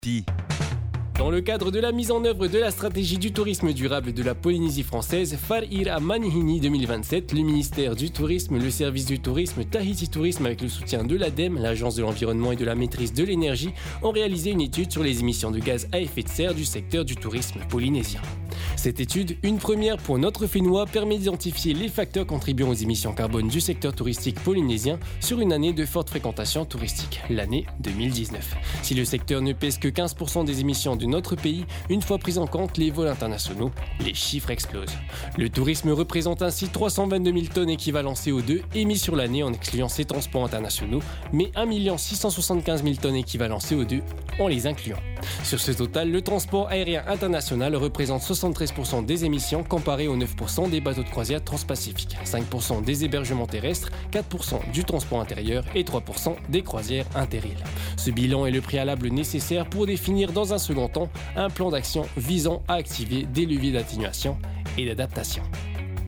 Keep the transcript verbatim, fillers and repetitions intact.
Ti. Dans le cadre de la mise en œuvre de la stratégie du tourisme durable de la Polynésie française, Farir à Manihini deux mille vingt-sept, le ministère du Tourisme, le service du tourisme, Tahiti Tourisme avec le soutien de l'ADEME, l'Agence de l'environnement et de la maîtrise de l'énergie, ont réalisé une étude sur les émissions de gaz à effet de serre du secteur du tourisme polynésien. Cette étude, une première pour notre Fénois, permet d'identifier les facteurs contribuant aux émissions carbone du secteur touristique polynésien sur une année de forte fréquentation touristique, l'année deux mille dix-neuf. Si le secteur ne pèse que quinze pour cent des émissions de notre pays, une fois pris en compte les vols internationaux, les chiffres explosent. Le tourisme représente ainsi trois cent vingt-deux mille tonnes équivalent C O deux émis sur l'année en excluant ces transports internationaux, mais un million six cent soixante-quinze mille tonnes équivalent C O deux en les incluant. Sur ce total, le transport aérien international représente soixante-treize pour cent des émissions comparé aux neuf pour cent des bateaux de croisière transpacifiques, cinq pour cent des hébergements terrestres, quatre pour cent du transport intérieur et trois pour cent des croisières inter-îles. Ce bilan est le préalable nécessaire pour définir dans un second temps un plan d'action visant à activer des leviers d'atténuation et d'adaptation.